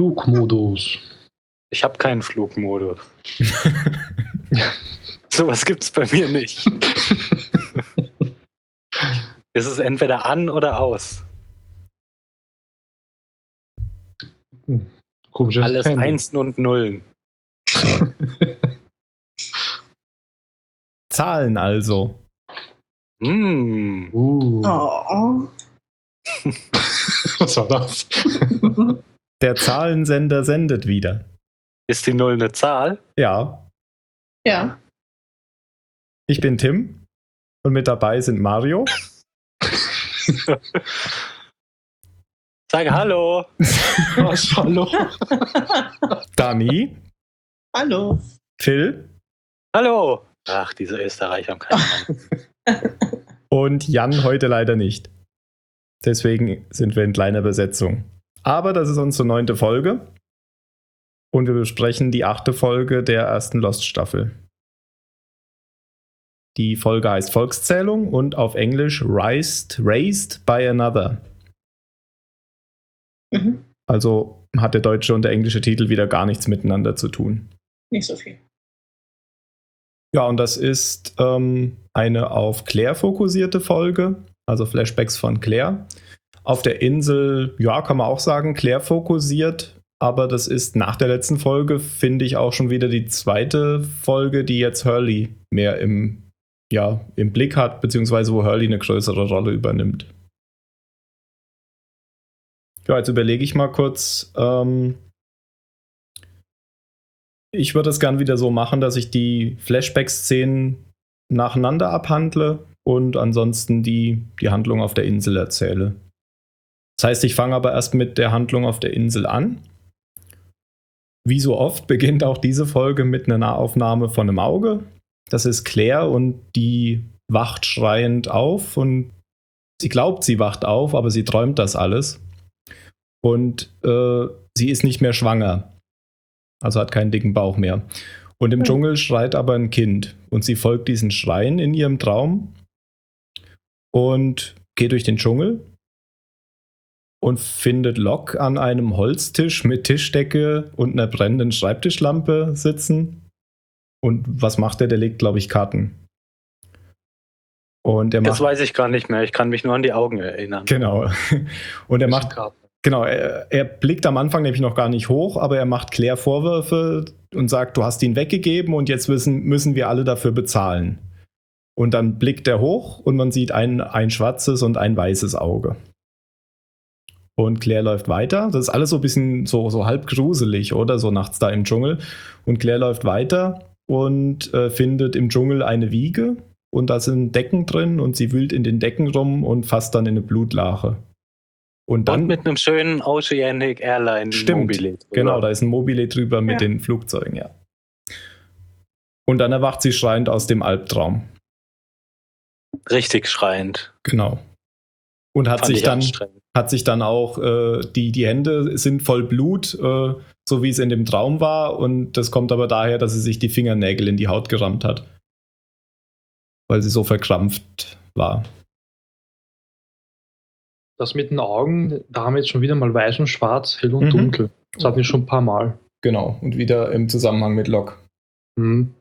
Flugmodus. Ich habe keinen Flugmodus. Sowas gibt's bei mir nicht. Es ist entweder an oder aus. Komisches Alles Handy. Einsen und Nullen. Zahlen also. Oh. Was war das? Der Zahlensender sendet wieder. Ist die Null eine Zahl? Ja, Ja. ich bin Tim und mit dabei sind Mario. Sag Hallo. Was? Hallo? Dani, Hallo. Phil Hallo. Ach, diese Österreicher haben keinen Mann. und Jan heute leider nicht. Deswegen sind wir in kleiner Besetzung. Aber das ist unsere 9. Folge und wir besprechen die 8. Folge der ersten Lost-Staffel. Die Folge heißt Volkszählung und auf Englisch Raised by Another. Mhm. Also hat der deutsche und der englische Titel wieder gar nichts miteinander zu tun. Nicht so viel. Ja, und das ist eine auf Claire fokussierte Folge, also Flashbacks von Claire. Auf der Insel, ja, kann man auch sagen, Claire fokussiert, aber das ist nach der letzten Folge, finde ich, auch schon wieder die zweite Folge, die jetzt Hurley mehr im Blick hat, beziehungsweise wo Hurley eine größere Rolle übernimmt. Ja, jetzt überlege ich mal kurz. Ich würde es gern wieder so machen, dass ich die Flashback-Szenen nacheinander abhandle und ansonsten die Handlung auf der Insel erzähle. Das heißt, ich fange aber erst mit der Handlung auf der Insel an. Wie so oft beginnt auch diese Folge mit einer Nahaufnahme von einem Auge. Das ist Claire und die wacht schreiend auf und sie glaubt, sie wacht auf, aber sie träumt das alles. Und sie ist nicht mehr schwanger. Also hat keinen dicken Bauch mehr. Und im Dschungel schreit aber ein Kind. Und sie folgt diesen Schreien in ihrem Traum und geht durch den Dschungel und findet Locke an einem Holztisch mit Tischdecke und einer brennenden Schreibtischlampe sitzen. Und was macht er? Der legt, glaube ich, Karten. Und Das weiß ich gar nicht mehr. Ich kann mich nur an die Augen erinnern. Genau. Und er macht Karten. Genau, er blickt am Anfang nämlich noch gar nicht hoch, aber er macht Claire Vorwürfe und sagt, du hast ihn weggegeben und jetzt müssen wir alle dafür bezahlen. Und dann blickt er hoch und man sieht ein schwarzes und ein weißes Auge. Und Claire läuft weiter. Das ist alles so ein bisschen so halb gruselig, oder? So nachts da im Dschungel. Und Claire läuft weiter und findet im Dschungel eine Wiege und da sind Decken drin und sie wühlt in den Decken rum und fasst dann in eine Blutlache. Und dann mit einem schönen Oceanic Airline Mobile. Genau, da ist ein Mobile drüber mit Ja. den Flugzeugen, ja. Und dann erwacht sie schreiend aus dem Albtraum. Richtig schreiend. Genau. Und hat sich dann auch, die Hände sind voll Blut, so wie es in dem Traum war. Und das kommt aber daher, dass sie sich die Fingernägel in die Haut gerammt hat. Weil sie so verkrampft war. Das mit den Augen, da haben wir jetzt schon wieder mal weiß und schwarz, hell und dunkel. Das hatten wir schon ein paar Mal. Genau. Und wieder im Zusammenhang mit Locke. Mhm.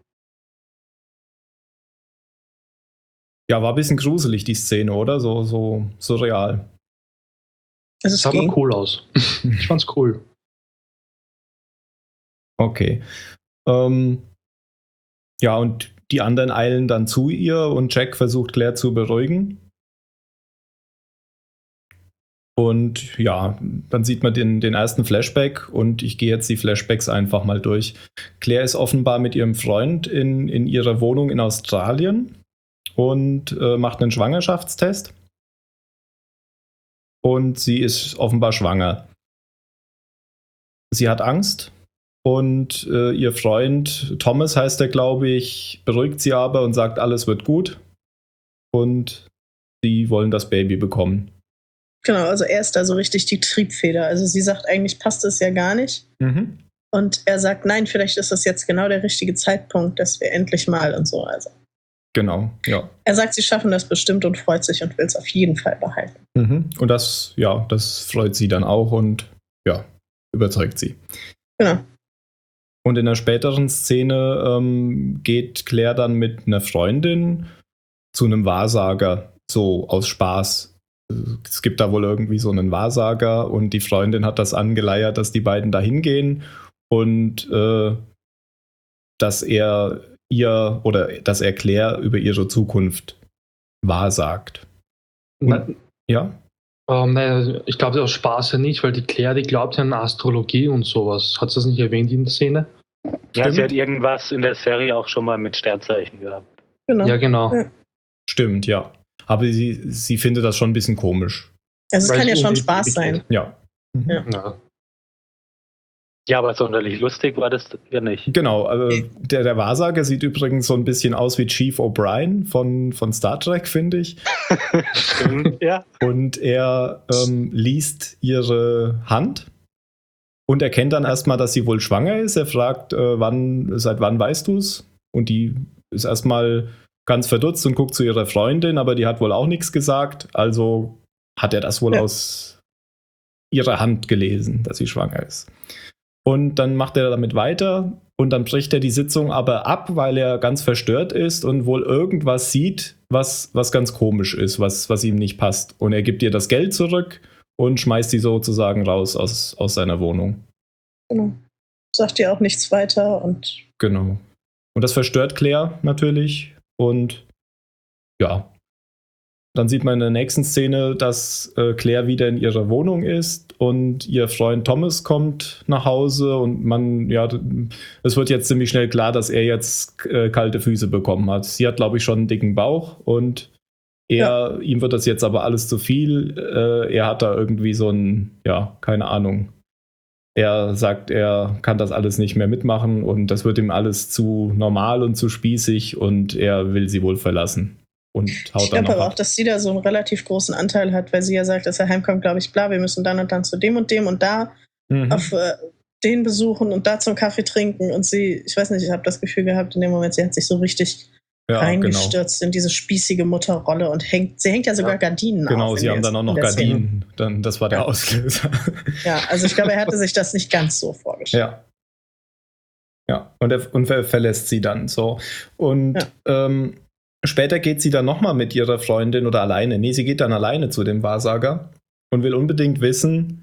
Ja, war ein bisschen gruselig, die Szene, oder? So surreal. Also Das sah aber cool aus. Ich fand's cool. Okay. Ja, und die anderen eilen dann zu ihr und Jack versucht Claire zu beruhigen. Und ja, dann sieht man den ersten Flashback und ich gehe jetzt die Flashbacks einfach mal durch. Claire ist offenbar mit ihrem Freund in ihrer Wohnung in Australien und macht einen Schwangerschaftstest. Und sie ist offenbar schwanger. Sie hat Angst und ihr Freund, Thomas heißt er, glaube ich, beruhigt sie aber und sagt, alles wird gut. Und sie wollen das Baby bekommen. Genau, also er ist da so richtig die Triebfeder. Also sie sagt, eigentlich passt es ja gar nicht. Mhm. Und er sagt, nein, vielleicht ist das jetzt genau der richtige Zeitpunkt, dass wir endlich mal und so. Also Genau, ja. er sagt, sie schaffen das bestimmt und freut sich und will es auf jeden Fall behalten. Mhm. Und das freut sie dann auch und ja, überzeugt sie. Genau. Und in einer späteren Szene geht Claire dann mit einer Freundin zu einem Wahrsager, so aus Spaß. Es gibt da wohl irgendwie so einen Wahrsager und die Freundin hat das angeleiert, dass die beiden da hingehen und dass er Claire über ihre Zukunft wahrsagt. Und, ja? Nein, ich glaube aus Spaß ja nicht, weil die Claire, die glaubt ja an Astrologie und sowas. Hat sie das nicht erwähnt in der Szene? Ja, sie hat irgendwas in der Serie auch schon mal mit Sternzeichen gehabt. Genau. Ja, genau. Ja. Stimmt, ja. Aber sie findet das schon ein bisschen komisch. Also es Weil kann ja es schon um Spaß die sein. Ja. Mhm. Ja. Ja. Ja, aber sonderlich lustig war das ja nicht. Genau, der Wahrsager sieht übrigens so ein bisschen aus wie Chief O'Brien von Star Trek, finde ich. Stimmt, ja. Und er liest ihre Hand und erkennt dann erstmal, dass sie wohl schwanger ist. Er fragt, seit wann weißt du es? Und die ist erstmal ganz verdutzt und guckt zu ihrer Freundin, aber die hat wohl auch nichts gesagt. Also hat er das wohl aus ihrer Hand gelesen, dass sie schwanger ist. Und dann macht er damit weiter und dann bricht er die Sitzung aber ab, weil er ganz verstört ist und wohl irgendwas sieht, was ganz komisch ist, was ihm nicht passt. Und er gibt ihr das Geld zurück und schmeißt sie sozusagen raus aus seiner Wohnung. Genau. Sagt ihr auch nichts weiter und. Genau. Und das verstört Claire natürlich. Und ja. Dann sieht man in der nächsten Szene, dass Claire wieder in ihrer Wohnung ist und ihr Freund Thomas kommt nach Hause und es wird jetzt ziemlich schnell klar, dass er jetzt kalte Füße bekommen hat. Sie hat, glaube ich, schon einen dicken Bauch und ihm wird das jetzt aber alles zu viel. Er hat da irgendwie so keine Ahnung. Er sagt, er kann das alles nicht mehr mitmachen und das wird ihm alles zu normal und zu spießig und er will sie wohl verlassen. Und haut ich dann glaube aber ab. auch, dass sie da so einen relativ großen Anteil hat, weil sie ja sagt, dass er heimkommt, glaube ich, bla, wir müssen dann und dann zu dem und dem und da auf den besuchen und da zum Kaffee trinken und sie, ich weiß nicht, ich habe das Gefühl gehabt in dem Moment, sie hat sich so richtig reingestürzt in diese spießige Mutterrolle und sie hängt ja sogar Gardinen auf. Genau, sie haben dann auch noch Gardinen, das war der Auslöser. Ja, also ich glaube, er hatte sich das nicht ganz so vorgestellt. Ja, und er verlässt sie dann so. Und später geht sie dann nochmal mit ihrer Freundin oder alleine. Nee, sie geht dann alleine zu dem Wahrsager und will unbedingt wissen,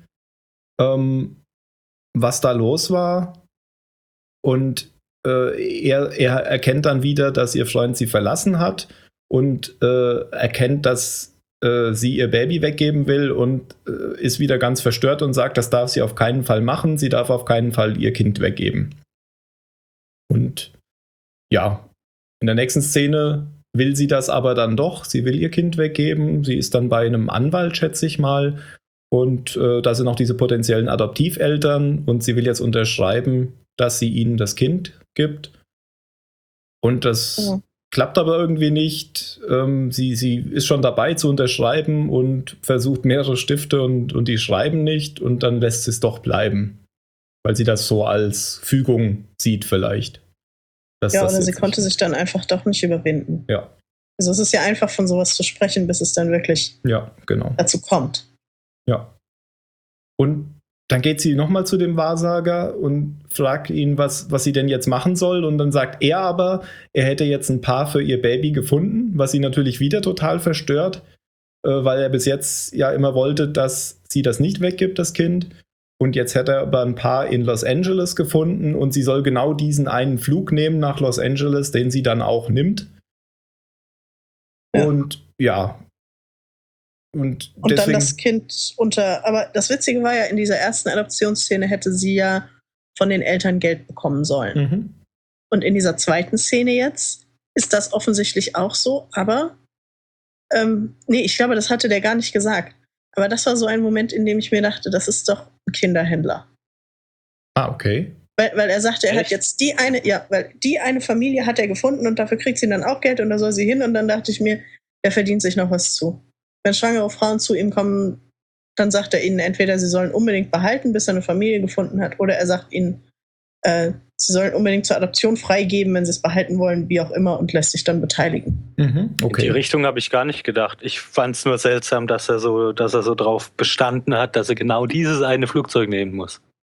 was da los war. Und er erkennt dann wieder, dass ihr Freund sie verlassen hat und erkennt, dass sie ihr Baby weggeben will und ist wieder ganz verstört und sagt, das darf sie auf keinen Fall machen. Sie darf auf keinen Fall ihr Kind weggeben. Und ja, in der nächsten Szene will sie das aber dann doch. Sie will ihr Kind weggeben. Sie ist dann bei einem Anwalt, schätze ich mal. Und da sind auch diese potenziellen Adoptiveltern. Und sie will jetzt unterschreiben, dass sie ihnen das Kind gibt. Und das klappt aber irgendwie nicht. Sie ist schon dabei zu unterschreiben und versucht mehrere Stifte und die schreiben nicht. Und dann lässt sie es doch bleiben. Weil sie das so als Fügung sieht vielleicht. Oder sie konnte sich dann einfach doch nicht überwinden. Ja. Also es ist ja einfach von sowas zu sprechen, bis es dann wirklich dazu kommt. Ja. Und dann geht sie nochmal zu dem Wahrsager und fragt ihn, was sie denn jetzt machen soll. Und dann sagt er aber, er hätte jetzt ein Paar für ihr Baby gefunden, was sie natürlich wieder total verstört, weil er bis jetzt ja immer wollte, dass sie das nicht weggibt, das Kind. Und jetzt hat er aber ein Paar in Los Angeles gefunden und sie soll genau diesen einen Flug nehmen nach Los Angeles, den sie dann auch nimmt. Und Und deswegen, dann das Kind aber das Witzige war ja, in dieser ersten Adoptionsszene hätte sie ja von den Eltern Geld bekommen sollen. Und in dieser zweiten Szene jetzt ist das offensichtlich auch so, aber ich glaube, das hatte der gar nicht gesagt. Aber das war so ein Moment, in dem ich mir dachte, das ist doch ein Kinderhändler. Ah, okay. Weil er sagte, er hat jetzt weil die eine Familie hat er gefunden und dafür kriegt sie dann auch Geld und da soll sie hin. Und dann dachte ich mir, der verdient sich noch was zu. Wenn schwangere Frauen zu ihm kommen, dann sagt er ihnen entweder, sie sollen unbedingt behalten, bis er eine Familie gefunden hat, oder er sagt ihnen, sie sollen unbedingt zur Adoption freigeben, wenn sie es behalten wollen, wie auch immer, und lässt sich dann beteiligen. Okay. In die Richtung habe ich gar nicht gedacht. Ich fand es nur seltsam, dass er so drauf bestanden hat, dass er genau dieses eine Flugzeug nehmen muss.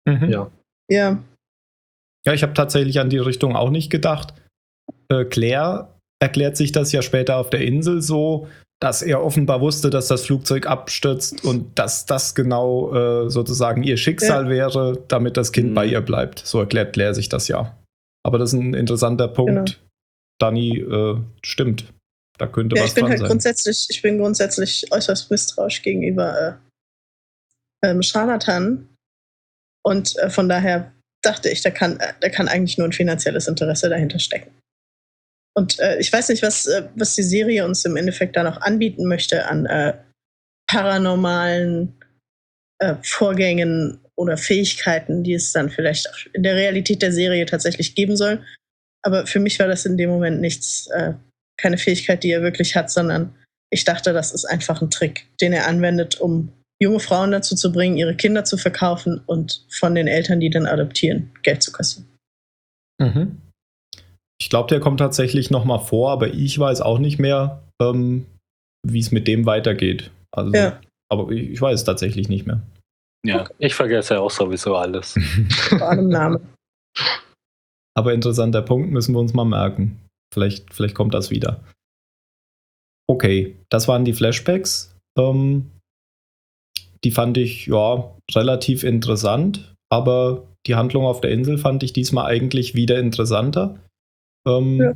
Mhm. Ja. Ja, Ja, ich habe tatsächlich an die Richtung auch nicht gedacht. Claire erklärt sich das ja später auf der Insel so, dass er offenbar wusste, dass das Flugzeug abstürzt und dass das genau sozusagen ihr Schicksal wäre, damit das Kind bei ihr bleibt. So erklärt Claire sich das ja. Aber das ist ein interessanter Punkt. Genau. Danny, stimmt. Da könnte ja, was ich bin dran halt sein. grundsätzlich äußerst misstrauisch gegenüber Scharlatan. Und von daher dachte ich, da kann eigentlich nur ein finanzielles Interesse dahinter stecken. Und ich weiß nicht, was die Serie uns im Endeffekt da noch anbieten möchte an paranormalen Vorgängen oder Fähigkeiten, die es dann vielleicht auch in der Realität der Serie tatsächlich geben soll. Aber für mich war das in dem Moment nichts, keine Fähigkeit, die er wirklich hat, sondern ich dachte, das ist einfach ein Trick, den er anwendet, um junge Frauen dazu zu bringen, ihre Kinder zu verkaufen und von den Eltern, die dann adoptieren, Geld zu kassieren. Mhm. Ich glaube, der kommt tatsächlich noch mal vor, aber ich weiß auch nicht mehr, wie es mit dem weitergeht. Also, Ja. aber ich weiß es tatsächlich nicht mehr. Ja, ich vergesse auch sowieso alles. Vor allem Name. Aber interessanter Punkt, müssen wir uns mal merken. Vielleicht kommt das wieder. Okay, das waren die Flashbacks. Die fand ich ja relativ interessant, aber die Handlung auf der Insel fand ich diesmal eigentlich wieder interessanter. Ja.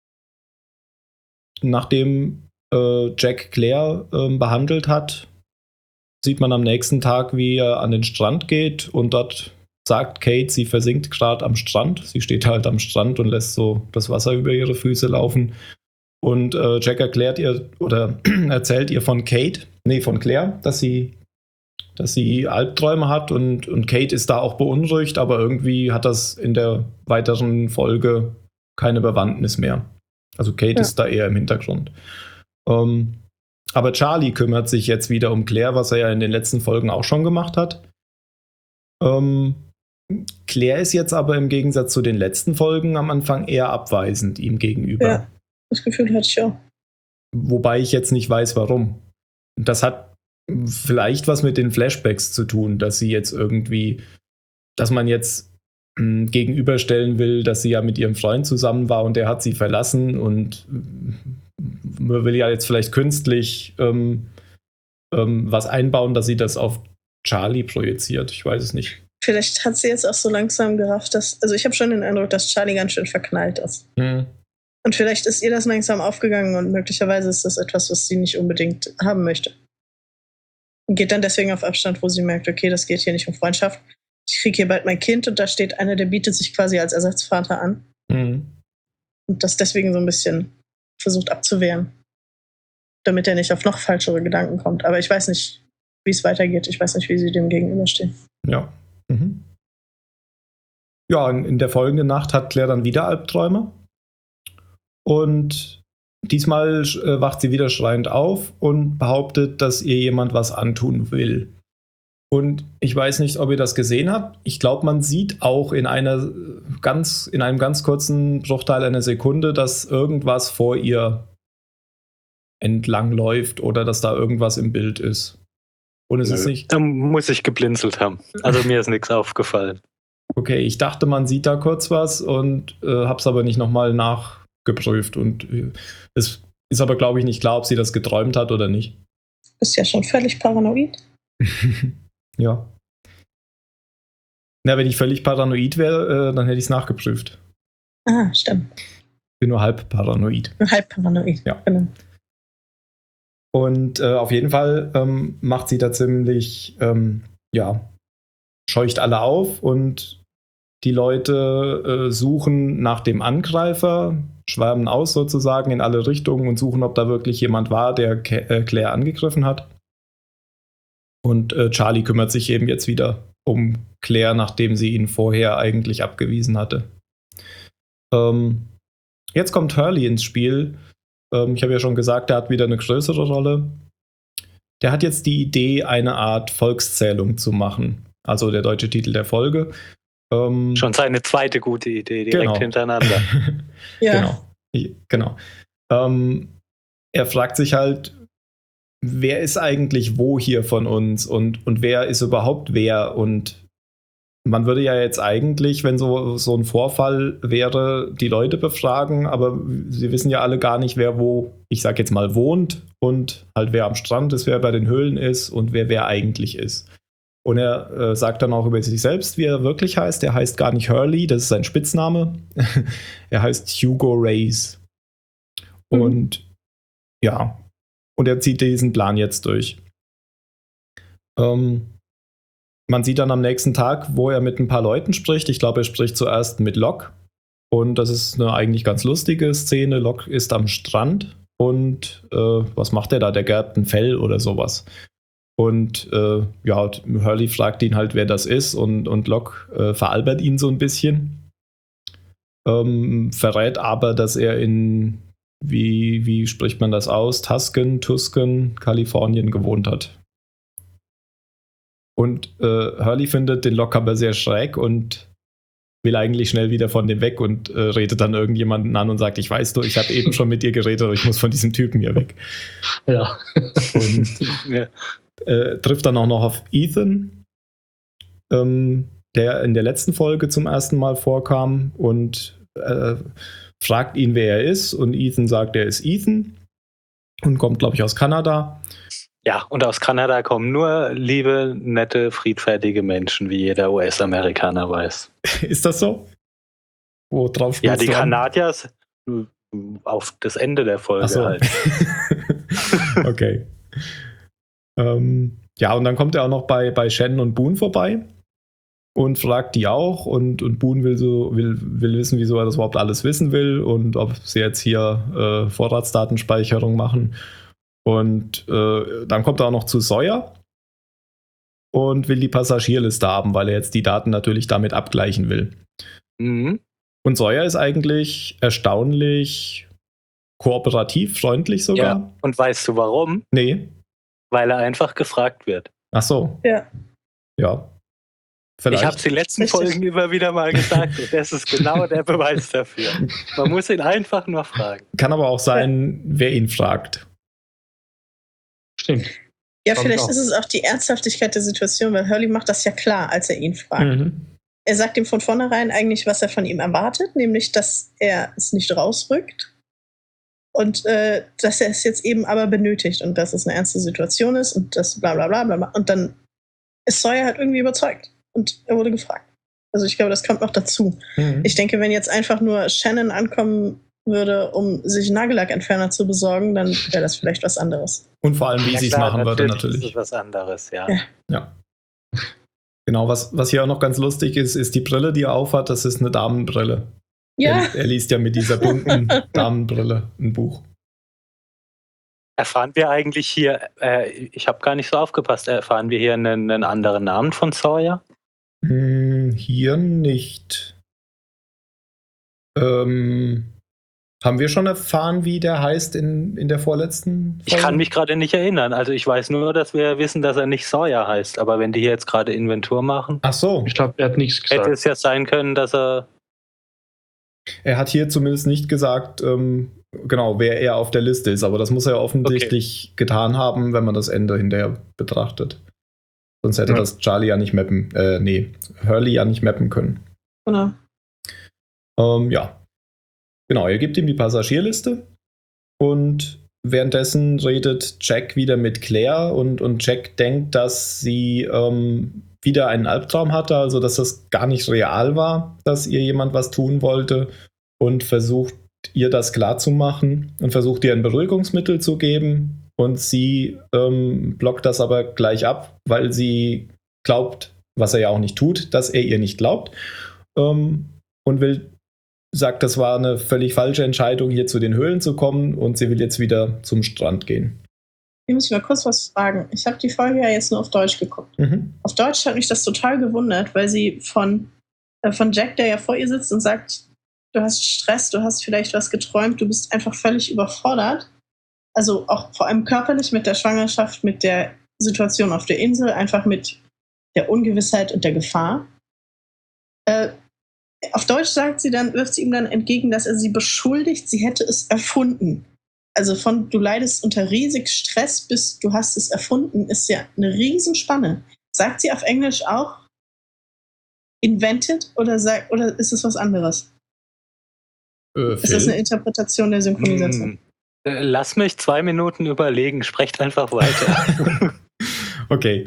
Nachdem Jack Claire behandelt hat, sieht man am nächsten Tag, wie er an den Strand geht und dort sagt Kate, sie versinkt gerade am Strand. Sie steht halt am Strand und lässt so das Wasser über ihre Füße laufen. Und Jack erklärt ihr oder erzählt ihr von Claire, dass sie Albträume hat und Kate ist da auch beunruhigt, aber irgendwie hat das in der weiteren Folge keine Bewandtnis mehr. Also Kate ist da eher im Hintergrund. Aber Charlie kümmert sich jetzt wieder um Claire, was er ja in den letzten Folgen auch schon gemacht hat. Claire ist jetzt aber im Gegensatz zu den letzten Folgen am Anfang eher abweisend ihm gegenüber. Ja, das Gefühl hatte ich auch. Wobei ich jetzt nicht weiß, warum. Das hat vielleicht was mit den Flashbacks zu tun, dass man jetzt gegenüberstellen will, dass sie ja mit ihrem Freund zusammen war und der hat sie verlassen und man will ja jetzt vielleicht künstlich was einbauen, dass sie das auf Charlie projiziert. Ich weiß es nicht. Vielleicht hat sie jetzt auch so langsam gerafft, also ich habe schon den Eindruck, dass Charlie ganz schön verknallt ist. Und vielleicht ist ihr das langsam aufgegangen und möglicherweise ist das etwas, was sie nicht unbedingt haben möchte. Und geht dann deswegen auf Abstand, wo sie merkt, okay, das geht hier nicht um Freundschaft. Ich kriege hier bald mein Kind und da steht einer, der bietet sich quasi als Ersatzvater an. Und das deswegen so ein bisschen versucht abzuwehren, damit er nicht auf noch falschere Gedanken kommt. Aber ich weiß nicht, wie es weitergeht. Ich weiß nicht, wie sie dem gegenüberstehen. Ja. Ja, in der folgenden Nacht hat Claire dann wieder Albträume. Und diesmal wacht sie wieder schreiend auf und behauptet, dass ihr jemand was antun will. Und ich weiß nicht, ob ihr das gesehen habt. Ich glaube, man sieht auch in einem ganz kurzen Bruchteil einer Sekunde, dass irgendwas vor ihr entlang läuft oder dass da irgendwas im Bild ist. Und es ist nicht. Da muss ich geblinzelt haben. Also mir ist nichts aufgefallen. Okay, ich dachte, man sieht da kurz was und hab's aber nicht nochmal nachgeprüft. Und es ist aber, glaube ich, nicht klar, ob sie das geträumt hat oder nicht. Ist ja schon völlig paranoid. Ja. Na, wenn ich völlig paranoid wäre, dann hätte ich es nachgeprüft. Ah, stimmt. Ich bin nur halb paranoid. Halb paranoid, ja. Genau. Und auf jeden Fall macht sie da ziemlich, scheucht alle auf und die Leute suchen nach dem Angreifer, schwärmen aus sozusagen in alle Richtungen und suchen, ob da wirklich jemand war, der Claire angegriffen hat. Und Charlie kümmert sich eben jetzt wieder um Claire, nachdem sie ihn vorher eigentlich abgewiesen hatte. Jetzt kommt Hurley ins Spiel. Ich habe ja schon gesagt, der hat wieder eine größere Rolle. Der hat jetzt die Idee, eine Art Volkszählung zu machen. Also der deutsche Titel der Folge. Schon seine zweite gute Idee, direkt hintereinander. Ja. Genau. Er fragt sich halt, wer ist eigentlich wo hier von uns und wer ist überhaupt wer und man würde ja jetzt eigentlich, wenn so ein Vorfall wäre, die Leute befragen, aber sie wissen ja alle gar nicht, wer wo, ich sag jetzt mal, wohnt und halt wer am Strand ist, wer bei den Höhlen ist und wer eigentlich ist. Und er sagt dann auch über sich selbst, wie er wirklich heißt. Er heißt gar nicht Hurley, das ist sein Spitzname. Er heißt Hugo Reyes. Und ja, und er zieht diesen Plan jetzt durch. Man sieht dann am nächsten Tag, wo er mit ein paar Leuten spricht. Ich glaube, er spricht zuerst mit Locke. Und das ist eine eigentlich ganz lustige Szene. Locke ist am Strand und was macht er da? Der gerbt ein Fell oder sowas. Und ja, Hurley fragt ihn halt, wer das ist. Und Locke veralbert ihn so ein bisschen. Verrät aber, dass er in, wie spricht man das aus? Tuscan, Kalifornien gewohnt hat. Und Hurley findet den Locke aber sehr schräg und will eigentlich schnell wieder von dem weg und redet dann irgendjemanden an und sagt, ich weiß du, ich habe eben schon mit dir geredet, aber ich muss von diesem Typen hier weg. Ja. Und trifft dann auch noch auf Ethan, der in der letzten Folge zum ersten Mal vorkam und fragt ihn, wer er ist. Und Ethan sagt, er ist Ethan und kommt, glaube ich, aus Kanada. Ja, und aus Kanada kommen nur liebe, nette, friedfertige Menschen, wie jeder US-Amerikaner weiß. Ist das so? Worauf spielst Ja, die du an? Kanadier auf das Ende der Folge Ach so. halt. Okay. Ja, und dann kommt er auch noch bei Shannon und Boone vorbei und fragt die auch und Boone will wissen, wieso er das überhaupt alles wissen will und ob sie jetzt hier Vorratsdatenspeicherung machen. Und dann kommt er auch noch zu Sawyer und will die Passagierliste haben, weil er jetzt die Daten natürlich damit abgleichen will. Mhm. Und Sawyer ist eigentlich erstaunlich kooperativ, freundlich sogar. Ja, und weißt du warum? Nee. Weil er einfach gefragt wird. Ach so. Ja. Ja. Vielleicht. Ich habe es die letzten Richtig. Folgen immer wieder mal gesagt und das ist genau der Beweis dafür. Man muss ihn einfach nur fragen. Kann aber auch sein, wer ihn fragt. Stimmt. Ja, Glaub ich vielleicht auch. ist es auch die Ernsthaftigkeit der Situation, weil Hurley macht das ja klar, als er ihn fragt. Er sagt ihm von vornherein eigentlich, was er von ihm erwartet, nämlich, dass er es nicht rausrückt und dass er es jetzt eben aber benötigt und dass es eine ernste Situation ist und das bla bla bla bla. Und dann ist Sawyer halt irgendwie überzeugt und er wurde gefragt. Also ich glaube, das kommt noch dazu. Ich denke, wenn jetzt einfach nur Shannon ankommen würde, um sich einen Nagellackentferner zu besorgen, dann wäre das vielleicht was anderes. Und vor allem, wie sie es klar, machen würde, Das natürlich. ist was anderes, ja. Ja. Genau, was hier auch noch ganz lustig ist die Brille, die er aufhat, das ist eine Damenbrille. Ja, Er liest ja mit dieser bunten Damenbrille ein Buch. Erfahren wir eigentlich hier, ich habe gar nicht so aufgepasst, erfahren wir hier einen anderen Namen von Sawyer? Hier nicht. Haben wir schon erfahren, wie der heißt in der vorletzten Folge? Ich kann mich gerade nicht erinnern. Also ich weiß nur, dass wir wissen, dass er nicht Sawyer heißt. Aber wenn die hier jetzt gerade Inventur machen, Ach so, Ich glaube, er hat nichts hätte gesagt. es ja sein können, dass er... er hat hier zumindest nicht gesagt, genau, wer er auf der Liste ist. Aber das muss er offensichtlich getan haben, wenn man das Ende hinterher betrachtet. Sonst hätte das Hurley ja nicht mappen können. genau. Ja. Genau, er gibt ihm die Passagierliste und währenddessen redet Jack wieder mit Claire und Jack denkt, dass sie wieder einen Albtraum hatte, also dass das gar nicht real war, dass ihr jemand was tun wollte und versucht ihr das klarzumachen und versucht ihr ein Beruhigungsmittel zu geben und sie blockt das aber gleich ab, weil sie glaubt, was er ja auch nicht tut, dass er ihr nicht glaubt und sagt, das war eine völlig falsche Entscheidung, hier zu den Höhlen zu kommen und sie will jetzt wieder zum Strand gehen. Ich muss mal kurz was fragen. Ich habe die Folge ja jetzt nur auf Deutsch geguckt. Auf Deutsch hat mich das total gewundert, weil sie von Jack, der ja vor ihr sitzt und sagt, du hast Stress, du hast vielleicht was geträumt, du bist einfach völlig überfordert. Also auch vor allem körperlich mit der Schwangerschaft, mit der Situation auf der Insel, einfach mit der Ungewissheit und der Gefahr. Auf Deutsch wirft sie ihm dann entgegen, dass er sie beschuldigt, sie hätte es erfunden. Also von du leidest unter riesig Stress bis du hast es erfunden, ist ja eine Riesenspanne. Sagt sie auf Englisch auch, invented oder ist es was anderes? Ist das eine Interpretation der Synchronisation? Lass mich 2 Minuten überlegen, sprecht einfach weiter. Okay.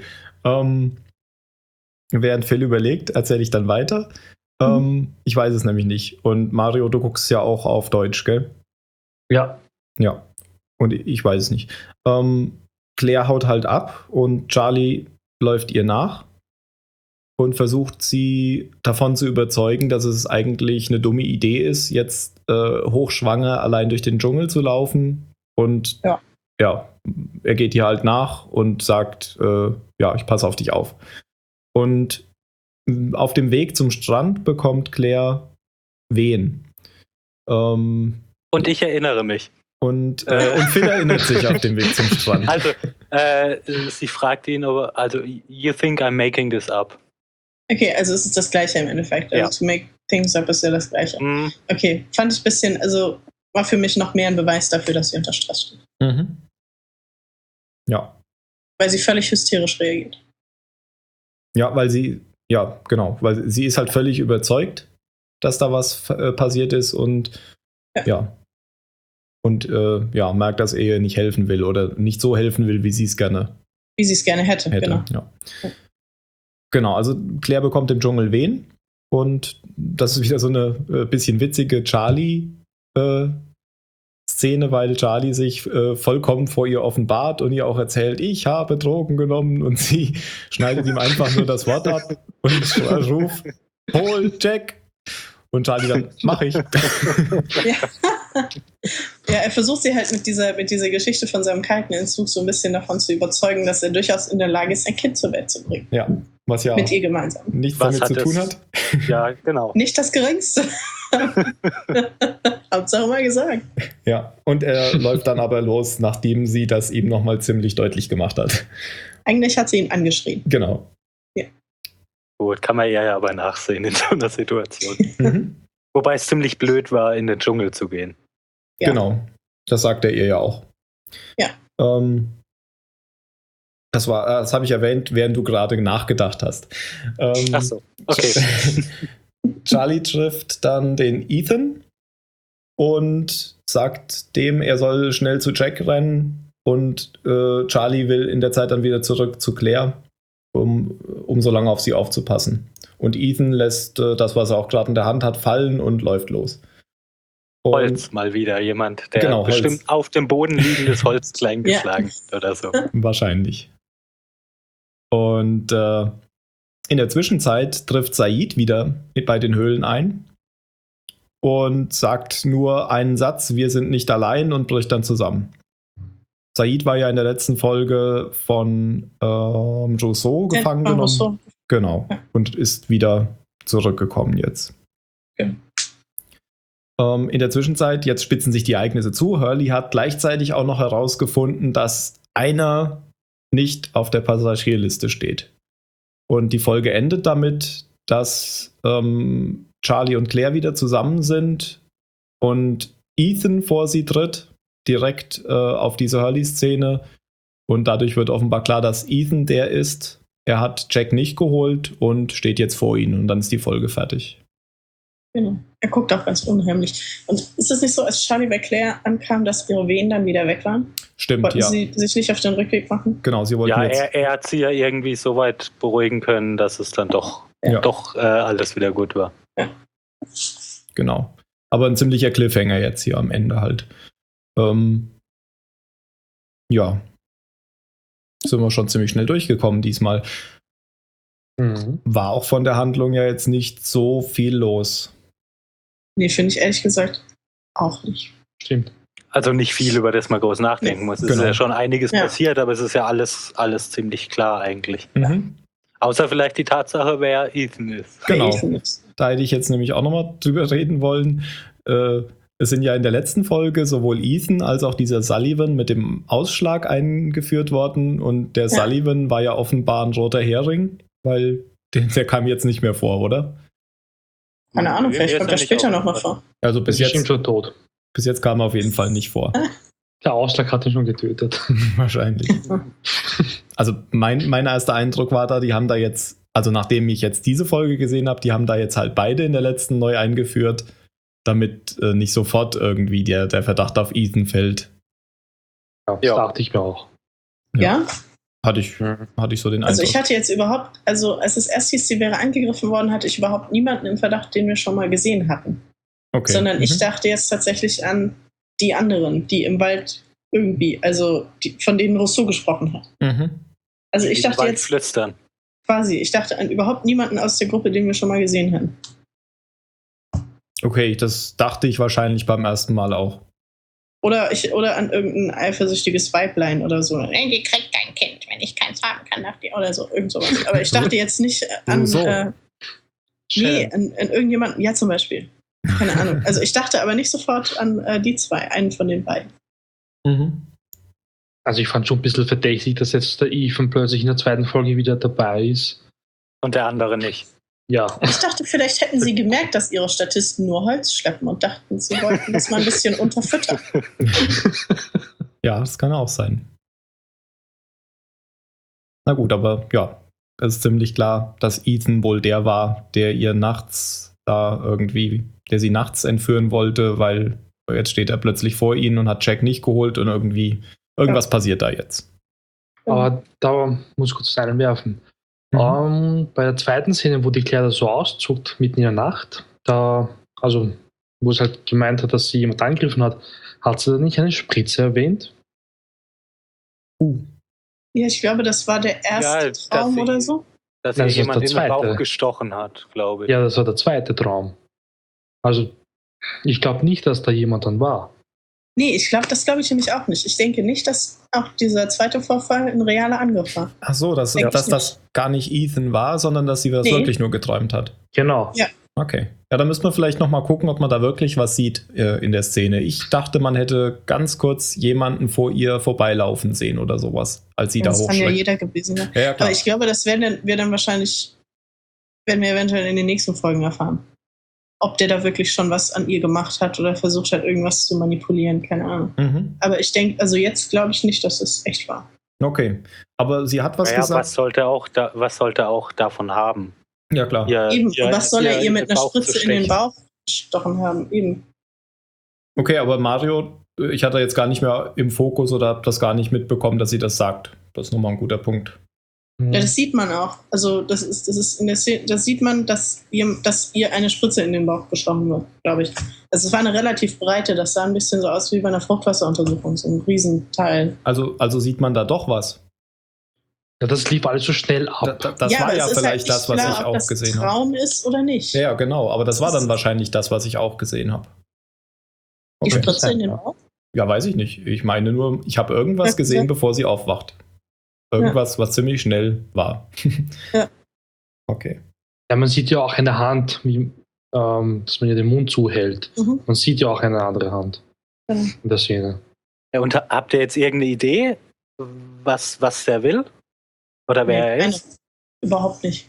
Während Phil überlegt, erzähle ich dann weiter. Ich weiß es nämlich nicht. Und Mario, du guckst ja auch auf Deutsch, gell? Ja. Ja. Und ich weiß es nicht. Claire haut halt ab und Charlie läuft ihr nach und versucht sie davon zu überzeugen, dass es eigentlich eine dumme Idee ist, jetzt hochschwanger allein durch den Dschungel zu laufen. Und ja, er geht ihr halt nach und sagt, ja, ich passe auf dich auf. Und auf dem Weg zum Strand bekommt Claire Wehen. Und ich erinnere mich. Und Phil erinnert sich auf dem Weg zum Strand. Also, sie fragt ihn, also, you think I'm making this up? Okay, also es ist das Gleiche im Endeffekt. Also to make things up ist ja das Gleiche. Okay, fand ich ein bisschen, also war für mich noch mehr ein Beweis dafür, dass sie unter Stress steht. Ja. Weil sie völlig hysterisch reagiert. Ja, weil sie ist halt völlig überzeugt, dass da was passiert ist und merkt, dass er ihr nicht helfen will oder nicht so helfen will, wie sie es gerne hätte. Genau. Ja. Genau, also Claire bekommt im Dschungel Wehen und das ist wieder so eine bisschen witzige Charlie-Szene, weil Charlie sich vollkommen vor ihr offenbart und ihr auch erzählt, ich habe Drogen genommen und sie schneidet ihm einfach nur das Wort ab und ruft, hol Jack. Und Charlie dann, mach ich. Ja, er versucht sie halt mit dieser Geschichte von seinem kalten Entzug so ein bisschen davon zu überzeugen, dass er durchaus in der Lage ist, ein Kind zur Welt zu bringen. Ja, was ja mit ihr gemeinsam nichts damit zu tun hat. Ja, genau. Nicht das Geringste. Hauptsache mal gesagt. Ja, und er läuft dann aber los, nachdem sie das ihm nochmal ziemlich deutlich gemacht hat. Eigentlich hat sie ihn angeschrien. Genau. Gut, kann man ja aber nachsehen in so einer Situation. Wobei es ziemlich blöd war, in den Dschungel zu gehen. Ja. Genau, das sagt er ihr ja auch. Ja. Das habe ich erwähnt, während du gerade nachgedacht hast. Ach so, okay. Charlie trifft dann den Ethan und sagt dem, er soll schnell zu Jack rennen und Charlie will in der Zeit dann wieder zurück zu Claire, um so lange auf sie aufzupassen. Und Ethan lässt das, was er auch gerade in der Hand hat, fallen und läuft los. Und Holz mal wieder, jemand, der bestimmt Holz. Auf dem Boden liegendes Holz klein geschlagen oder so. Wahrscheinlich. Und in der Zwischenzeit trifft Said wieder bei den Höhlen ein und sagt nur einen Satz, wir sind nicht allein, und bricht dann zusammen. Said war ja in der letzten Folge von Rousseau gefangen genommen. Rousseau. Genau. Und ist wieder zurückgekommen jetzt. Ja. In der Zwischenzeit, jetzt spitzen sich die Ereignisse zu. Hurley hat gleichzeitig auch noch herausgefunden, dass einer nicht auf der Passagierliste steht. Und die Folge endet damit, dass Charlie und Claire wieder zusammen sind und Ethan vor sie tritt, direkt auf diese Hurley-Szene. Und dadurch wird offenbar klar, dass Ethan der ist. Er hat Jack nicht geholt und steht jetzt vor ihnen. Und dann ist die Folge fertig. Genau. Er guckt auch ganz unheimlich. Und ist es nicht so, als Charlie bei Claire ankam, dass ihre Wehen dann wieder weg waren? Stimmt, wollten ja. Sie sich nicht auf den Rückweg machen? Genau, sie wollten jetzt... Er hat sie ja irgendwie so weit beruhigen können, dass es dann doch alles wieder gut war. Ja. Genau. Aber ein ziemlicher Cliffhanger jetzt hier am Ende halt. Ja. Sind wir schon ziemlich schnell durchgekommen diesmal. War auch von der Handlung ja jetzt nicht so viel los. Nee, finde ich ehrlich gesagt auch nicht. Stimmt. Also nicht viel, über das man groß nachdenken muss. Es ist ja schon einiges passiert, aber es ist ja alles ziemlich klar eigentlich. Außer vielleicht die Tatsache, wer Ethan ist. Genau. Da hätte ich jetzt nämlich auch nochmal drüber reden wollen. Es sind ja in der letzten Folge sowohl Ethan als auch dieser Sullivan mit dem Ausschlag eingeführt worden. Und der Sullivan war ja offenbar ein roter Hering, weil der kam jetzt nicht mehr vor, oder? Keine Ahnung, vielleicht kommt er später noch mal vor. Also bis jetzt schon tot. Bis jetzt kam er auf jeden Fall nicht vor. Der Ausschlag hat ihn schon getötet. Wahrscheinlich. Also mein erster Eindruck war da, die haben da jetzt also nachdem ich jetzt diese Folge gesehen habe, die haben da jetzt halt beide in der letzten neu eingeführt, damit nicht sofort irgendwie der Verdacht auf Ethan fällt. Ja, das dachte ich mir auch. Ja? Hatte ich so den Eindruck. Also ich hatte jetzt überhaupt, also als es erst hieß, sie wäre angegriffen worden, hatte ich überhaupt niemanden im Verdacht, den wir schon mal gesehen hatten. Okay. Sondern ich dachte jetzt tatsächlich an die anderen, die im Wald irgendwie, also von denen Rousseau gesprochen hat. Also ich dachte jetzt flüstern. Quasi, ich dachte an überhaupt niemanden aus der Gruppe, den wir schon mal gesehen haben. Okay, das dachte ich wahrscheinlich beim ersten Mal auch. Oder an irgendein eifersüchtiges Weiblein oder so. Die kriegt kein Kind, wenn ich keins haben kann nach dir oder so, irgend sowas. Aber ich dachte jetzt nicht an an irgendjemanden, ja zum Beispiel. Keine Ahnung. Also ich dachte aber nicht sofort an die zwei, einen von den beiden. Also ich fand schon ein bisschen verdächtig, dass jetzt der Ethan plötzlich in der zweiten Folge wieder dabei ist. Und der andere nicht. Ja. Ich dachte, vielleicht hätten sie gemerkt, dass ihre Statisten nur Holz schleppen und dachten, sie wollten das mal ein bisschen unterfüttern. Ja, das kann auch sein. Na gut, aber ja, es ist ziemlich klar, dass Ethan wohl der war, der ihr nachts da irgendwie, der sie nachts entführen wollte, weil jetzt steht er plötzlich vor ihnen und hat Jack nicht geholt und irgendwas passiert da jetzt. Aber da muss ich kurz einwerfen. Bei der zweiten Szene, wo die Claire da so auszuckt, mitten in der Nacht, wo es halt gemeint hat, dass sie jemand angegriffen hat, hat sie da nicht eine Spritze erwähnt? Ja, ich glaube, das war der erste Traum oder so. Dass ihr jemand in den Bauch gestochen hat, glaube ich. Ja, das war der zweite Traum. Also, ich glaube nicht, dass da jemand dann war. Nee, das glaube ich nämlich auch nicht. Ich denke nicht, dass auch dieser zweite Vorfall ein realer Angriff war. Ach so, dass das gar nicht Ethan war, sondern dass sie das wirklich nur geträumt hat. Genau. Ja. Okay. Ja, dann müssen wir vielleicht noch mal gucken, ob man da wirklich was sieht in der Szene. Ich dachte, man hätte ganz kurz jemanden vor ihr vorbeilaufen sehen oder sowas, als sie da hochschreckt. Das kann ja jeder gewesen sein. Ja, aber ich glaube, das werden wir eventuell in den nächsten Folgen erfahren. Ob der da wirklich schon was an ihr gemacht hat oder versucht hat, irgendwas zu manipulieren, keine Ahnung. Aber ich denke, also jetzt glaube ich nicht, dass es echt war. Okay, aber sie hat was gesagt. Was sollte auch davon haben? Ja, klar. Was soll er ihr mit einer Spritze in den Bauch gestochen haben? Eben. Okay, aber Mario, ich hatte jetzt gar nicht mehr im Fokus oder habe das gar nicht mitbekommen, dass sie das sagt. Das ist nochmal ein guter Punkt. Ja, das sieht man auch. Also das ist in der Szene, das sieht man, dass ihr eine Spritze in den Bauch gestochen wird, glaube ich. Also es war eine relativ breite, das sah ein bisschen so aus wie bei einer Fruchtwasseruntersuchung, so ein Riesenteil. Also sieht man da doch was. Ja, das lief alles so schnell ab. Das war ja vielleicht das, was ich auch gesehen habe. Ob das Traum ist oder nicht. Ja, genau, aber das war dann wahrscheinlich das, was ich auch gesehen habe. Die Spritze in den Bauch? Ja, weiß ich nicht. Ich meine nur, ich habe irgendwas gesehen, bevor sie aufwacht. Irgendwas, was ziemlich schnell war. Ja. Okay. Ja, man sieht ja auch eine Hand, dass man ihr den Mund zuhält. Man sieht ja auch eine andere Hand in der Szene. Ja, und habt ihr jetzt irgendeine Idee, was der will? Oder wer er ist? Überhaupt nicht.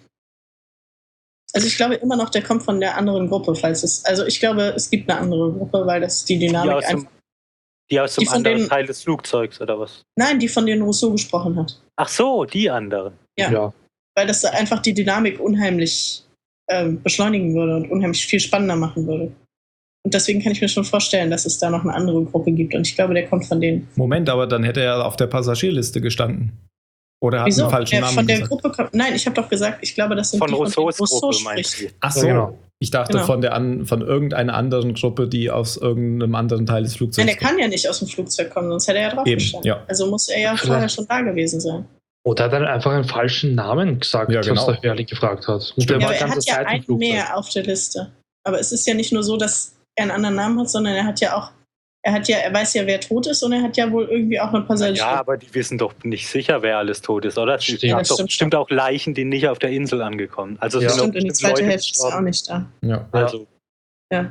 Also ich glaube immer noch, der kommt von der anderen Gruppe, ich glaube, es gibt eine andere Gruppe, weil das die Dynamik Die aus dem anderen Teil des Flugzeugs, oder was? Nein, die von denen Rousseau gesprochen hat. Ach so, die anderen. Ja. Weil das einfach die Dynamik unheimlich beschleunigen würde und unheimlich viel spannender machen würde. Und deswegen kann ich mir schon vorstellen, dass es da noch eine andere Gruppe gibt. Und ich glaube, der kommt von denen. Moment, aber dann hätte er auf der Passagierliste gestanden. Oder hat einen falschen Namen von der gesagt? Gruppe nein, ich habe doch gesagt, ich glaube, das sind von die, Rousseaus von denen Rousseau Gruppe, meinst du? Ach so, ja, genau. Ich dachte von irgendeiner anderen Gruppe, die aus irgendeinem anderen Teil des Flugzeugs kommt. Nein, der kann ja nicht aus dem Flugzeug kommen, sonst hätte er ja drauf gestanden. Ja. Also muss er ja vorher schon da gewesen sein. Oder hat er einfach einen falschen Namen gesagt, ja, genau. was der Hörli gefragt hat. Und der war aber er hat ja einen mehr auf der Liste. Aber es ist ja nicht nur so, dass er einen anderen Namen hat, sondern er weiß ja, wer tot ist und er hat ja wohl irgendwie auch eine Passagier. Ja, aber die wissen doch nicht sicher, wer alles tot ist, oder? Es gibt doch bestimmt auch Leichen, die nicht auf der Insel angekommen. Also ja. Stimmt, und die zweite Hälfte ist auch nicht da. Ja. Also. Ja,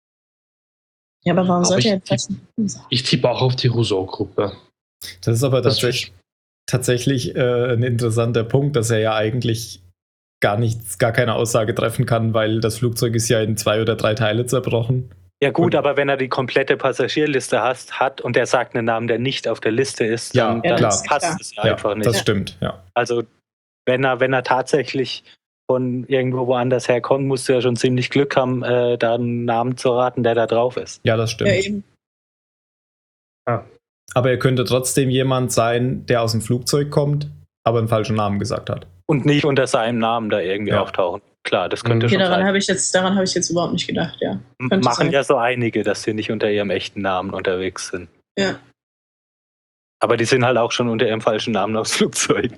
aber warum sollte er das nicht sagen? Ich tippe auch auf die Rousseau-Gruppe. Das ist aber tatsächlich ein interessanter Punkt, dass er ja eigentlich gar keine Aussage treffen kann, weil das Flugzeug ist ja in 2 oder 3 Teile zerbrochen. Ja gut, aber wenn er die komplette Passagierliste hat und er sagt einen Namen, der nicht auf der Liste ist, dann passt es ja einfach nicht. Das stimmt, ja. Also wenn er tatsächlich von irgendwo woanders herkommt, musst du ja schon ziemlich Glück haben, da einen Namen zu raten, der da drauf ist. Ja, das stimmt. Ja, eben. Ja. Aber er könnte trotzdem jemand sein, der aus dem Flugzeug kommt, aber einen falschen Namen gesagt hat. Und nicht unter seinem Namen da irgendwie auftauchen. Klar, das könnte schon daran sein. habe ich jetzt überhaupt nicht gedacht, ja. Machen sein. ja so einige, dass sie nicht unter ihrem echten Namen unterwegs sind. Ja. Aber die sind halt auch schon unter ihrem falschen Namen aufs Flugzeug.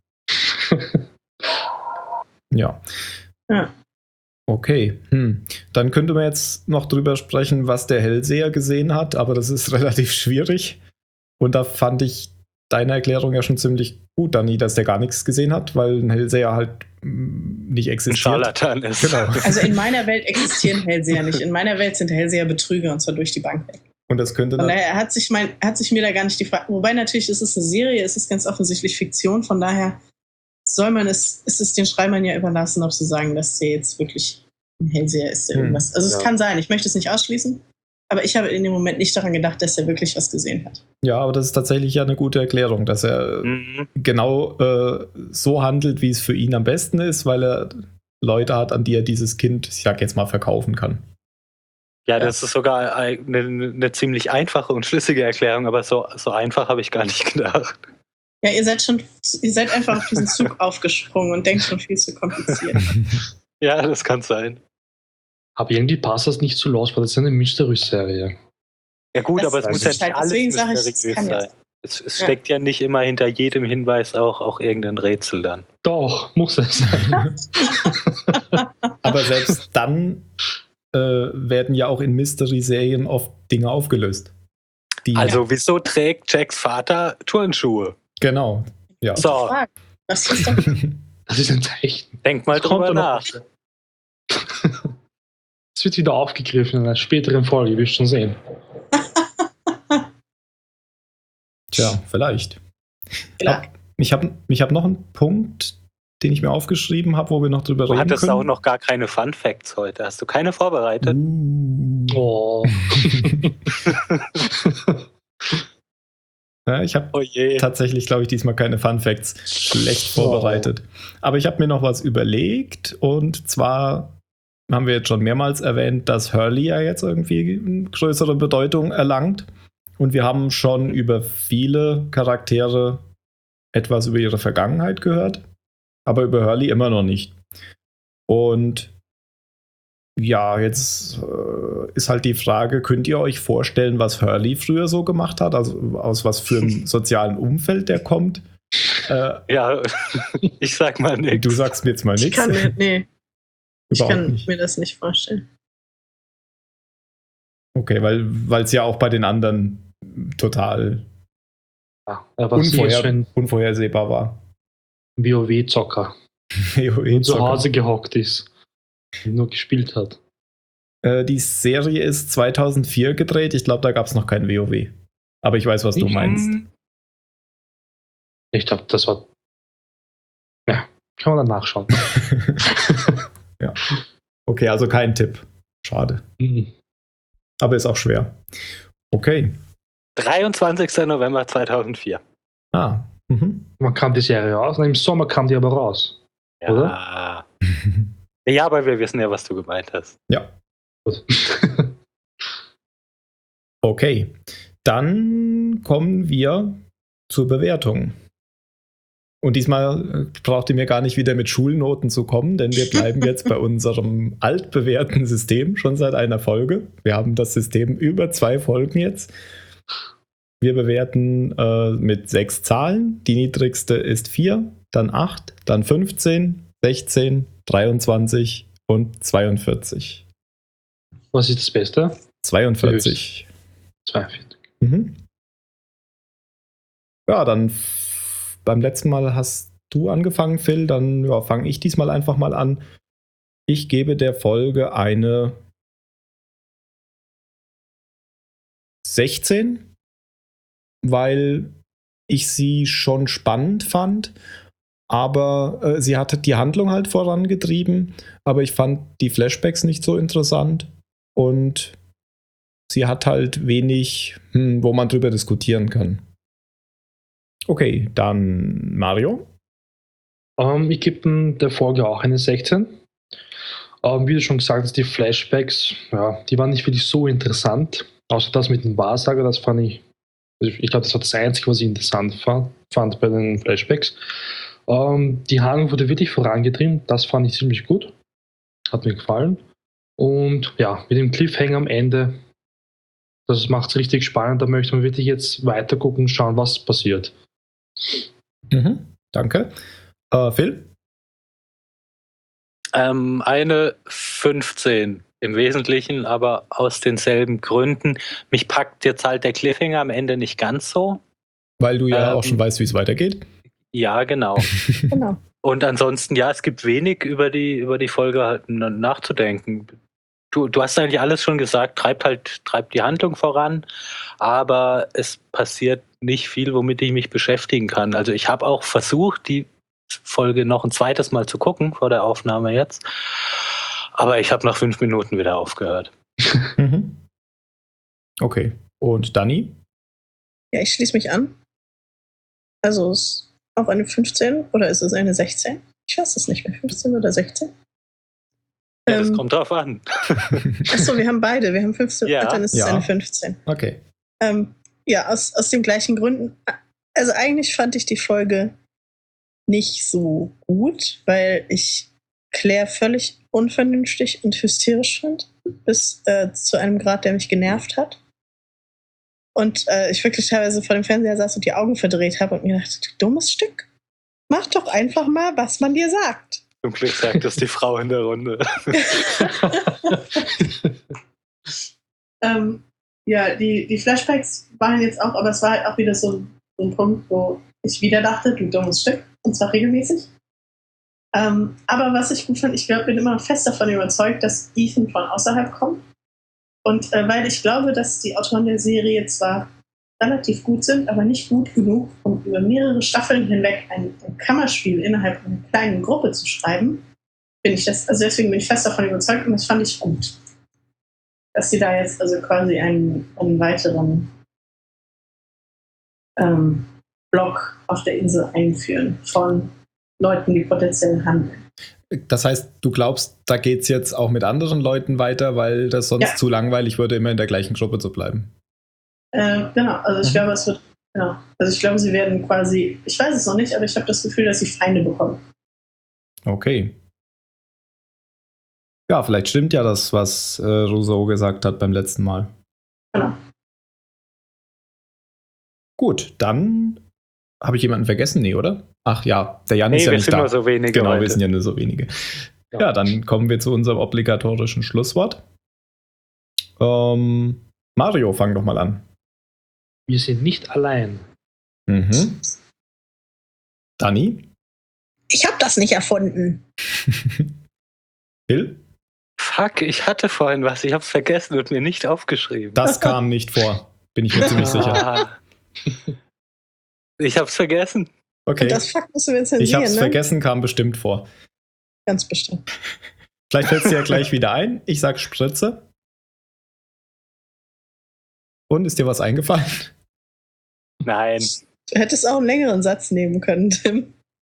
Ja. Okay. Dann könnte man jetzt noch drüber sprechen, was der Hellseher gesehen hat, aber das ist relativ schwierig. Und da fand ich deine Erklärung ja schon ziemlich gut, Dani, dass der gar nichts gesehen hat, weil ein Hellseher halt nicht existiert. Ein Scharlatan ist. Genau. Also in meiner Welt existieren Hellseher nicht. In meiner Welt sind Hellseher Betrüger, und zwar durch die Bank weg. Und das könnte von daher hat sich mir da gar nicht die Frage, wobei natürlich ist es eine Serie, es ist ganz offensichtlich Fiktion, von daher ist es den Schreibern ja überlassen, ob sie sagen, dass der jetzt wirklich ein Hellseher ist oder irgendwas. Also es kann sein, ich möchte es nicht ausschließen, aber ich habe in dem Moment nicht daran gedacht, dass er wirklich was gesehen hat. Ja, aber das ist tatsächlich ja eine gute Erklärung, dass er genau so handelt, wie es für ihn am besten ist, weil er Leute hat, an die er dieses Kind, ich sag jetzt mal, verkaufen kann. Ja, das ist sogar eine ziemlich einfache und schlüssige Erklärung, aber so einfach habe ich gar nicht gedacht. Ja, ihr seid einfach auf diesen Zug aufgesprungen und denkt schon viel zu kompliziert. Ja, das kann sein. Aber irgendwie passt das nicht zu Lost, weil das ist eine Mysterious-Serie. Ja gut, aber es muss ja nicht alles mysteriös sein. Es steckt ja nicht immer hinter jedem Hinweis auch irgendein Rätsel dann. Doch, muss es sein. Aber selbst dann werden ja auch in Mystery-Serien oft Dinge aufgelöst. Also wieso trägt Jacks Vater Turnschuhe? Genau, ja. So. Das ist doch Das ist ein Zeichen. Denk mal drüber nach. Es wird wieder aufgegriffen in einer späteren Folge, wirst schon sehen. Tja, vielleicht. Klar. Ich hab noch einen Punkt, den ich mir aufgeschrieben habe, wo wir noch drüber reden können. Du hattest auch noch gar keine Fun Facts heute. Hast du keine vorbereitet? Oh. Ja, ich habe tatsächlich, glaube ich, diesmal keine Fun Facts schlecht vorbereitet. Aber ich habe mir noch was überlegt, und zwar haben wir jetzt schon mehrmals erwähnt, dass Hurley ja jetzt irgendwie eine größere Bedeutung erlangt. Und wir haben schon über viele Charaktere etwas über ihre Vergangenheit gehört, aber über Hurley immer noch nicht. Und ja, jetzt ist halt die Frage, könnt ihr euch vorstellen, was Hurley früher so gemacht hat? Also aus was für einem sozialen Umfeld der kommt? Ja, ich sag mal nichts. Du sagst mir jetzt mal nichts. Ich kann mir das nicht vorstellen. Okay, weil es ja auch bei den anderen total unvorhersehbar war. WoW-Zocker. WoW zu Hause gehockt ist. Nur gespielt hat. Die Serie ist 2004 gedreht. Ich glaube, da gab es noch kein WoW. Aber ich weiß, was du meinst. Ich glaube, das war... Ja, kann man dann nachschauen. Ja. Okay, also kein Tipp. Schade. Aber ist auch schwer. Okay. 23. November 2004. Man kam die Serie raus und im Sommer kam die aber raus. Ja. Oder? Ja, aber wir wissen ja, was du gemeint hast. Ja. Gut. Okay. Dann kommen wir zur Bewertung. Und diesmal braucht ihr mir gar nicht wieder mit Schulnoten zu kommen, denn wir bleiben jetzt bei unserem altbewährten System schon seit einer Folge. Wir haben das System über 2 Folgen jetzt. Wir bewerten mit 6 Zahlen. Die niedrigste ist 4, dann 8, dann 15, 16, 23 und 42. Was ist das Beste? 42. 42. Ja, dann beim letzten Mal hast du angefangen, Phil. Dann fange ich diesmal einfach mal an. Ich gebe der Folge eine 16. Weil ich sie schon spannend fand, aber sie hatte die Handlung halt vorangetrieben, aber ich fand die Flashbacks nicht so interessant und sie hat halt wenig, wo man drüber diskutieren kann. Okay, dann Mario? Ich gebe der Folge auch eine 16. Wie du schon gesagt hast, die Flashbacks, ja, die waren nicht wirklich so interessant. Außer das mit dem Wahrsager, das fand ich, also ich glaube, das war das Einzige, was ich interessant fand bei den Flashbacks. Die Handlung wurde wirklich vorangetrieben, das fand ich ziemlich gut. Hat mir gefallen. Und ja, mit dem Cliffhanger am Ende, das macht es richtig spannend, da möchte man wirklich jetzt weiter gucken und schauen, was passiert. Danke. Phil? Eine 15 im Wesentlichen, aber aus denselben Gründen. Mich packt jetzt halt der Cliffhanger am Ende nicht ganz so. Weil du ja auch schon weißt, wie es weitergeht. Ja, genau. Genau. Und ansonsten, ja, es gibt wenig über die Folge halt nachzudenken. Du hast eigentlich alles schon gesagt, treibt die Handlung voran, aber es passiert nicht viel, womit ich mich beschäftigen kann. Also ich habe auch versucht, die Folge noch ein zweites Mal zu gucken, vor der Aufnahme jetzt, aber ich habe nach 5 Minuten wieder aufgehört. Okay. Und Dani? Ja, ich schließe mich an. Also ist auch eine 15 oder ist es eine 16? Ich weiß es nicht mehr, 15 oder 16? Ja, das kommt drauf an. Achso, wir haben beide. Wir haben 15, ja. Dann ist es eine 15. Okay. Ja, aus den gleichen Gründen. Also eigentlich fand ich die Folge nicht so gut, weil ich Claire völlig unvernünftig und hysterisch fand, bis zu einem Grad, der mich genervt hat. Und ich wirklich teilweise vor dem Fernseher saß und die Augen verdreht habe und mir dachte, du dummes Stück, mach doch einfach mal, was man dir sagt. Zum Glück sagt das die Frau in der Runde. Ja, die Flashbacks waren jetzt auch, aber es war halt auch wieder so ein Punkt, wo ich wieder dachte, du dummes Stück, und zwar regelmäßig. Aber was ich gut fand, ich bin immer noch fest davon überzeugt, dass Ethan von außerhalb kommt. Und weil ich glaube, dass die Autoren der Serie zwar relativ gut sind, aber nicht gut genug, um über mehrere Staffeln hinweg ein Kammerspiel innerhalb einer kleinen Gruppe zu schreiben, deswegen bin ich fest davon überzeugt und das fand ich gut. Dass sie da jetzt also quasi einen weiteren Block auf der Insel einführen von Leuten, die potenziell handeln. Das heißt, du glaubst, da geht es jetzt auch mit anderen Leuten weiter, weil das sonst zu langweilig würde, immer in der gleichen Gruppe zu bleiben. Genau, also ich glaube, es wird, genau. Also ich glaube, sie werden quasi, ich weiß es noch nicht, aber ich habe das Gefühl, dass sie Feinde bekommen. Okay. Ja, vielleicht stimmt ja das, was Rousseau gesagt hat beim letzten Mal. Genau. Gut, dann habe ich jemanden vergessen? Nee, oder? Ach ja, der Jan ist ja nicht da. Wir sind nur so wenige Genau, Leute. wir sind ja nur so wenige. Ja, dann kommen wir zu unserem obligatorischen Schlusswort. Mario, fang doch mal an. Wir sind nicht allein. Dani? Ich habe das nicht erfunden. Phil? Fuck, ich hatte vorhin was, ich hab's vergessen und mir nicht aufgeschrieben. Das kam nicht vor, bin ich mir ziemlich sicher. Ich hab's vergessen. Okay. Und das Fuck müssen wir zensieren, ich hab's vergessen, kam bestimmt vor. Ganz bestimmt. Vielleicht fällt es dir ja gleich wieder ein. Ich sag Spritze. Und ist dir was eingefallen? Nein. Du hättest auch einen längeren Satz nehmen können, Tim.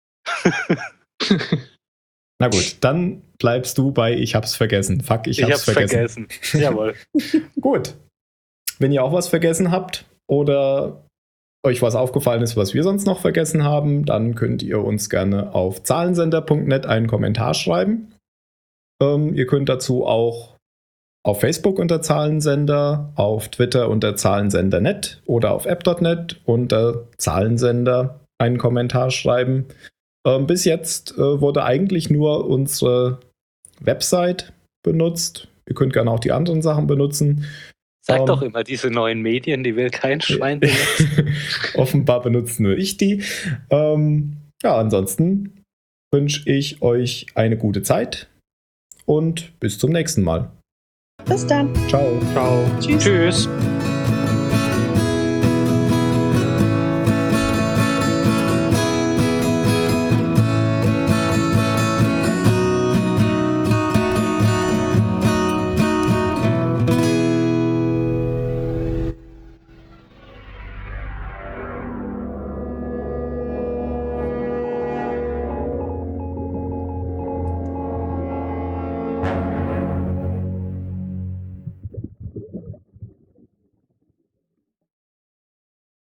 Na gut, dann bleibst du bei Ich hab's vergessen. Fuck, ich hab's vergessen. Jawohl. Gut. Wenn ihr auch was vergessen habt oder euch was aufgefallen ist, was wir sonst noch vergessen haben, dann könnt ihr uns gerne auf zahlensender.net einen Kommentar schreiben. Ihr könnt dazu auch auf Facebook unter Zahlensender, auf Twitter unter Zahlensender.net oder auf app.net unter Zahlensender einen Kommentar schreiben. Bis jetzt wurde eigentlich nur unsere Website benutzt. Ihr könnt gerne auch die anderen Sachen benutzen. Sag doch immer, diese neuen Medien, die will kein Schwein benutzen. Offenbar benutzt nur ich die. Ja, ansonsten wünsche ich euch eine gute Zeit und bis zum nächsten Mal. Bis dann. Ciao. Ciao. Tschüss. Tschüss.